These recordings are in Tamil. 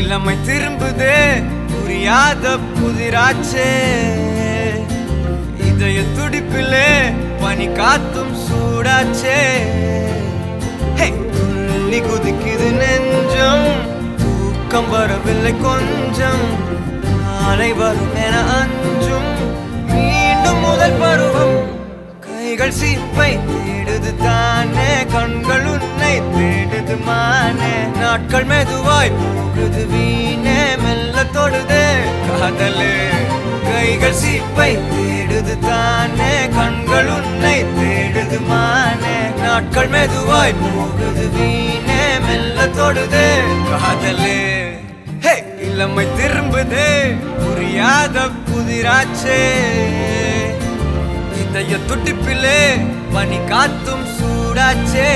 இளமை திரும்புதே புரியாத புதிராச்சே இதய துடிப்பிலே பனி காத்தும் சூடாச்சே துள்ளி குதிக்குது நெஞ்சம் தூக்கம் வரவில்லை கொஞ்சம் நாளை வரும் என அஞ்சும் மீண்டும் முதல் பருவம் கைகள் சீப்பை தேடுது தானே கண்கள் உன்னை தேடுது மானே நாட்கள் மெதுவாய் போகுது வீணே மெல்ல தொடுதே காதலே கைகள் சீப்பை தேடுது தானே கண்கள் உன்னை தேடுது மானே நாட்கள் மெதுவாய் போகுது வீணே மெல்ல தொடுதே காதலே இளமை திரும்புதே புரியாத புதிராச்சே இதய துடிப்பிலே பனி காத்தும் சூடாச்சே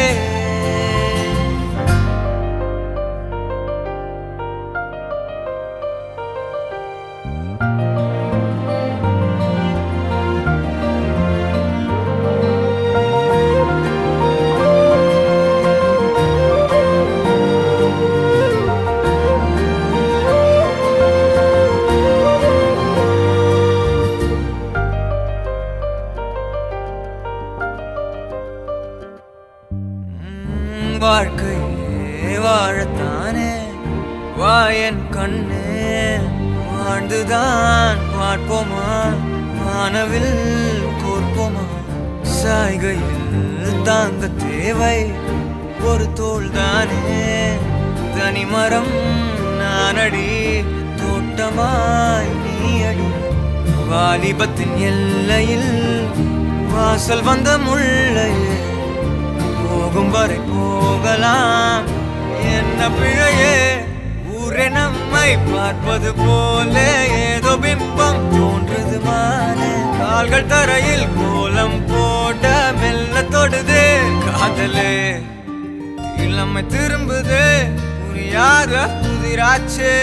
வாழ்க்கையே வாழத்தானே வாயன் கண்ணே வாழ்ந்துதான் பார்ப்போமா வானவில் கோர்ப்போமா சாய்கையில் தாங்க தேவை ஒரு தோள்தானே தனிமரம் நானடி தோட்டமாய் நீ அடி வாலிபத்தின் எல்லையில் வாசல் வந்த முள்ளையே போகும் வரை போகலாம் என்ன பிழையே ஊரே நம்மை பார்ப்பது போல ஏதோ பிம்பம் தோன்றது மானே கால்கள் தரையில் கோலம் போட மெல்ல தொடுதே காதலே இளமை திரும்புதே புரியாத புதிராச்சே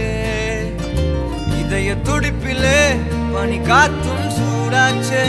இதய துடிப்பிலே பனி காத்தும் சூடாச்சே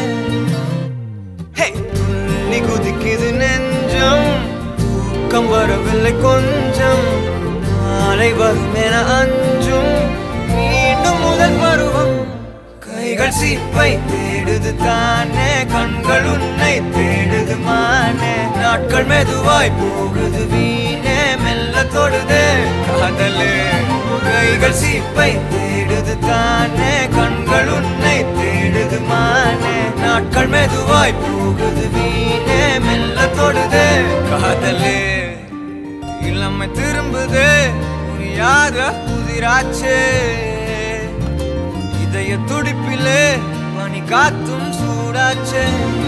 துள்ளி குதிக்குது நெஞ்சம் தூக்கம் வரவில்லை கொஞ்சம் நாளை வரும் என அஞ்சும் மீண்டும் முதல் பருவம் கைகள் சீப்பை தேடுது தானே கண்கள் உன்னை தேடுது மானே நாட்கள் மெதுவாய் போகுது வீணே மெல்ல தொடுதே காதலே கைகள் சீப்பை தேடுது தானே கண்கள் உன்னை தேடுது மானே நாட்கள் மெதுவாய் போகுது வீணே மெல்ல தொடுதே காதலே இளமை திரும்புதே புரியாத புதிராச்சே இதய துடிப்பிலே பனி காத்தும் சூடாச்சே